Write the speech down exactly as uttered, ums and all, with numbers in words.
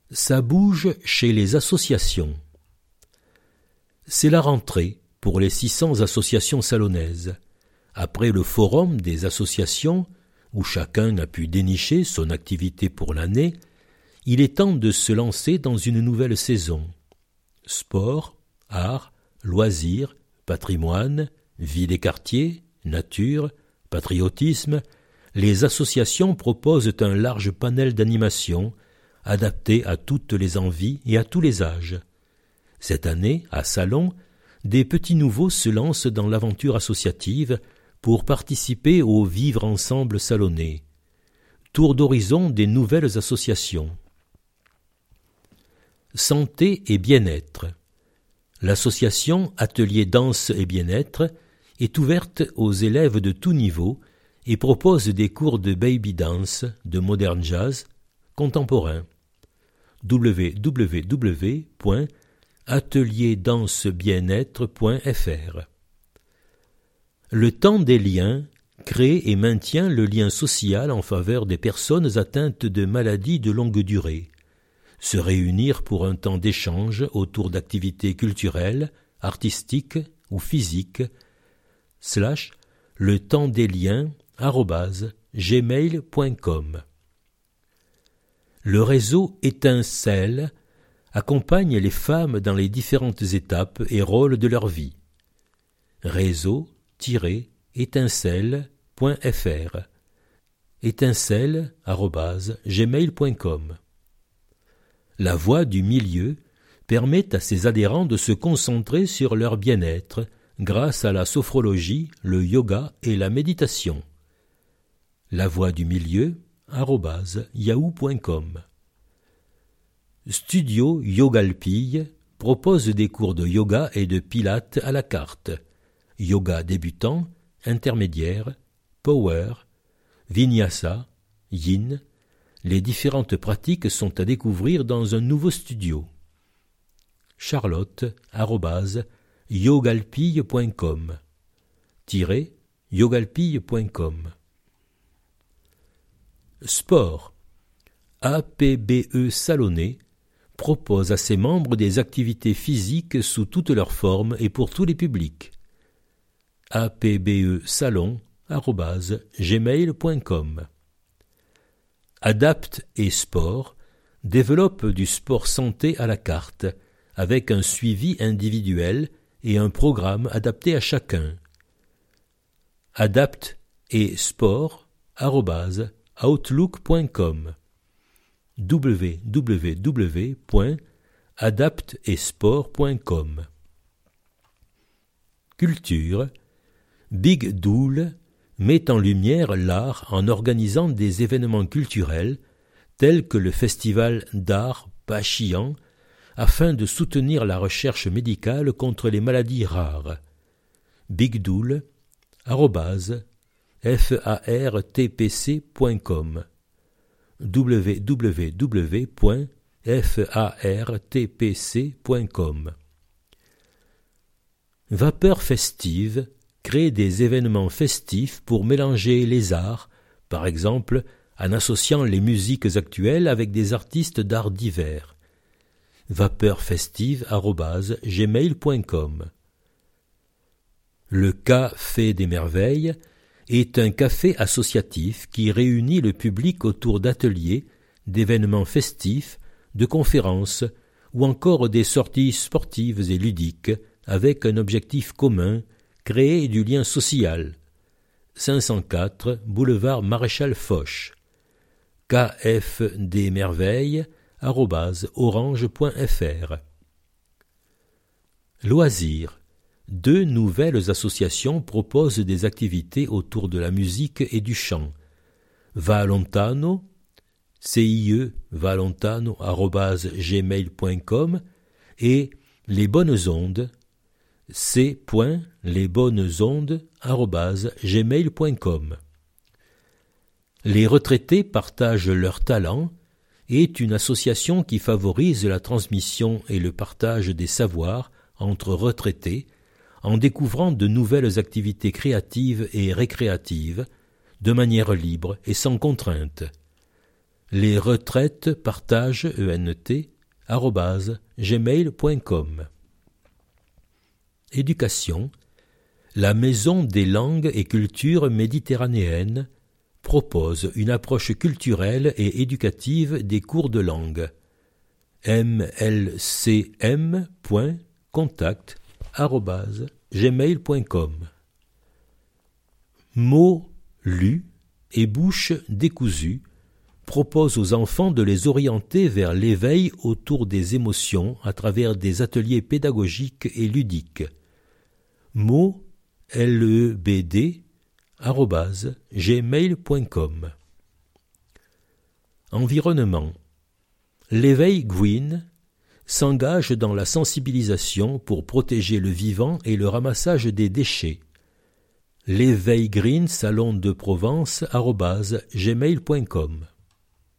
Ça bouge chez les associations. C'est la rentrée pour les six cents associations salonnaises. Après le forum des associations, où chacun a pu dénicher son activité pour l'année, il est temps de se lancer dans une nouvelle saison. Sport, art, loisirs, patrimoine, vie des quartiers, nature, patriotisme, les associations proposent un large panel d'animations adapté à toutes les envies et à tous les âges. Cette année, à Salon, des petits nouveaux se lancent dans l'aventure associative pour participer au Vivre Ensemble salonnais. Tour d'horizon des nouvelles associations. Santé et bien-être. L'association Atelier Danse et Bien-être est ouverte aux élèves de tout niveau et propose des cours de baby dance, de modern jazz, contemporain. w w w point atelier danse bien être point f r. Le temps des liens crée et maintient le lien social en faveur des personnes atteintes de maladies de longue durée. Se réunir pour un temps d'échange autour d'activités culturelles, artistiques ou physiques, slash le temps des liens arobase gmail point com. Le réseau Étincelle accompagne les femmes dans les différentes étapes et rôles de leur vie. réseau tiret étincelle point f r. étincelle arobase gmail point com. La voix du milieu permet à ses adhérents de se concentrer sur leur bien-être grâce à la sophrologie, le yoga et la méditation. La voix du milieu arobase yahoo point com. Studio Yogalpille propose des cours de yoga et de pilates à la carte. Yoga débutant, intermédiaire, power, vinyasa, yin. Les différentes pratiques sont à découvrir dans un nouveau studio. Charlotte arobase yogalpille point com tiret yogalpille point com. Sport. A P B E Salonnais propose à ses membres des activités physiques sous toutes leurs formes et pour tous les publics. A P B E salon arobase gmail point com. Adapt et Sport développe du sport santé à la carte, avec un suivi individuel et un programme adapté à chacun. Adapt et Sport arobase outlook point com. w w w point adapt et sport point com. Culture. Big Dool met en lumière l'art en organisant des événements culturels tels que le festival d'art Pachian afin de soutenir la recherche médicale contre les maladies rares. Bigdool arobase fartpc point com. w w w point fartpc point com. Vapeur festive crée des événements festifs pour mélanger les arts, par exemple en associant les musiques actuelles avec des artistes d'art divers. vapeur festive arobase gmail point com. Le Café des Merveilles est un café associatif qui réunit le public autour d'ateliers, d'événements festifs, de conférences ou encore des sorties sportives et ludiques avec un objectif commun, créer du lien social. cinq cent quatre boulevard Maréchal Foch. k f des merveilles arobase orange point f r. Loisirs. Deux nouvelles associations proposent des activités autour de la musique et du chant. Va Lontano, C I E va lontano arobase gmail point com et Les Bonnes Ondes, c les bonnes ondes arobase gmail point com. Les retraités partagent leurs talents est une association qui favorise la transmission et le partage des savoirs entre retraités en découvrant de nouvelles activités créatives et récréatives de manière libre et sans contrainte. Les retraites partage E N T arobase gmail point com. Éducation. La Maison des langues et cultures méditerranéennes propose une approche culturelle et éducative des cours de langue. m l c m point contact arobase gmail point com. Mots lus et bouche décousue propose aux enfants de les orienter vers l'éveil autour des émotions à travers des ateliers pédagogiques et ludiques. Mots lebd arobase gmail point com. Environnement. L'éveil Gwyn s'engage dans la sensibilisation pour protéger le vivant et le ramassage des déchets. L'éveil green salon de Provence arobase gmail point com.